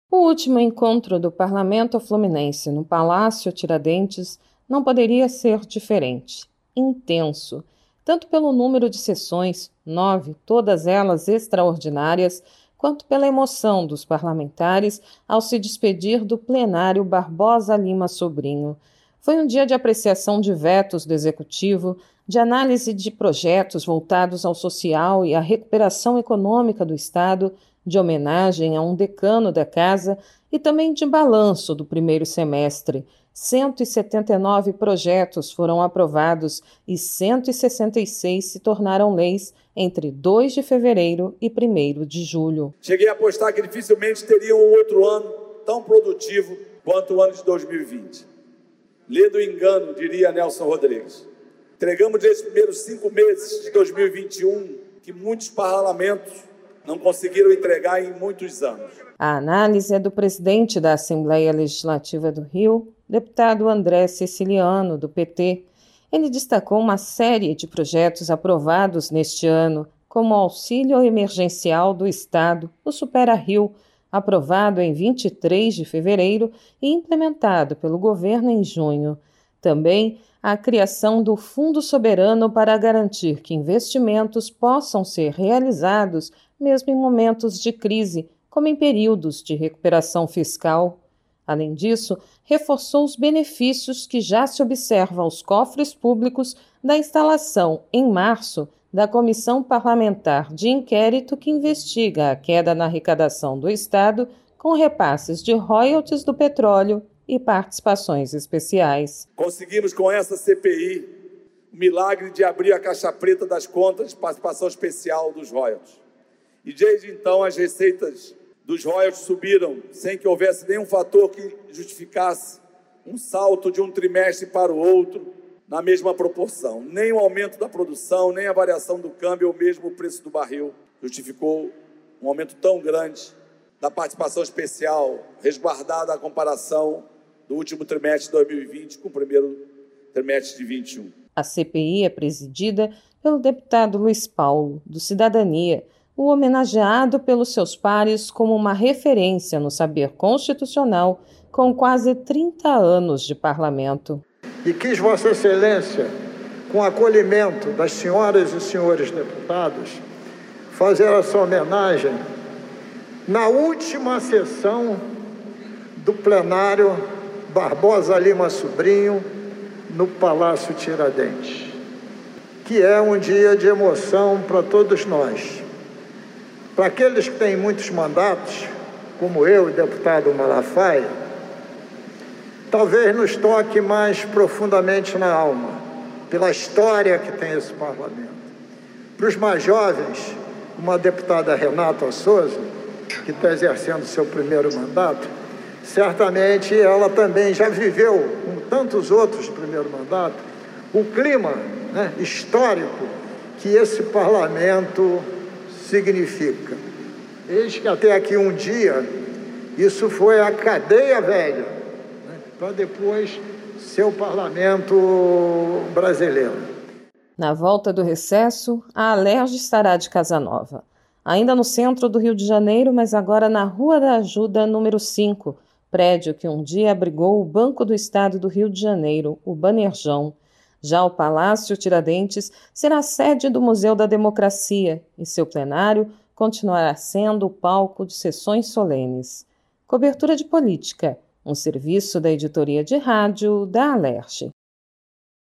O último encontro do Parlamento Fluminense no Palácio Tiradentes não poderia ser diferente. Intenso, tanto pelo número de sessões, 9, todas elas extraordinárias, quanto pela emoção dos parlamentares ao se despedir do plenário Barbosa Lima Sobrinho. Foi um dia de apreciação de vetos do Executivo, de análise de projetos voltados ao social e à recuperação econômica do Estado, de homenagem a um decano da casa e também de balanço do primeiro semestre. 179 projetos foram aprovados e 166 se tornaram leis entre 2 de fevereiro e 1º de julho. Cheguei a apostar que dificilmente teria um outro ano tão produtivo quanto o ano de 2020. Lê do engano, diria Nelson Rodrigues. Entregamos nesses primeiros 5 meses de 2021 que muitos parlamentos não conseguiram entregar em muitos anos. A análise é do presidente da Assembleia Legislativa do Rio, deputado André Ceciliano, do PT. Ele destacou uma série de projetos aprovados neste ano, como o Auxílio Emergencial do Estado, o Supera Rio, aprovado em 23 de fevereiro e implementado pelo governo em junho. Também a criação do Fundo Soberano para garantir que investimentos possam ser realizados mesmo em momentos de crise, como em períodos de recuperação fiscal. Além disso, reforçou os benefícios que já se observa aos cofres públicos da instalação, em março, da Comissão Parlamentar de Inquérito que investiga a queda na arrecadação do Estado com repasses de royalties do petróleo e participações especiais. Conseguimos com essa CPI o milagre de abrir a caixa preta das contas de participação especial dos royalties. E desde então as receitas dos royalties subiram sem que houvesse nenhum fator que justificasse um salto de um trimestre para o outro na mesma proporção. Nem o aumento da produção, nem a variação do câmbio ou mesmo o preço do barril justificou um aumento tão grande da participação especial, resguardada a comparação do último trimestre de 2020 com o primeiro trimestre de 2021. A CPI é presidida pelo deputado Luiz Paulo, do Cidadania, o homenageado pelos seus pares como uma referência no saber constitucional com quase 30 anos de parlamento. E quis Vossa Excelência, com acolhimento das senhoras e senhores deputados, fazer essa homenagem na última sessão do plenário Barbosa Lima Sobrinho, no Palácio Tiradentes, que é um dia de emoção para todos nós. Para aqueles que têm muitos mandatos, como eu e o deputado Malafaia, talvez nos toque mais profundamente na alma, pela história que tem esse parlamento. Para os mais jovens, uma deputada Renata Souza, que está exercendo seu primeiro mandato, certamente ela também já viveu, como tantos outros de primeiro mandato, o clima, histórico que esse parlamento significa. Eis que até aqui um dia, isso foi a cadeia velha, para depois ser o parlamento brasileiro. Na volta do recesso, a Alerj estará de Casa Nova. Ainda no centro do Rio de Janeiro, mas agora na Rua da Ajuda, número 5, prédio que um dia abrigou o Banco do Estado do Rio de Janeiro, o Banerjão. Já o Palácio Tiradentes será a sede do Museu da Democracia e seu plenário continuará sendo o palco de sessões solenes. Cobertura de política, um serviço da editoria de rádio da Alerj.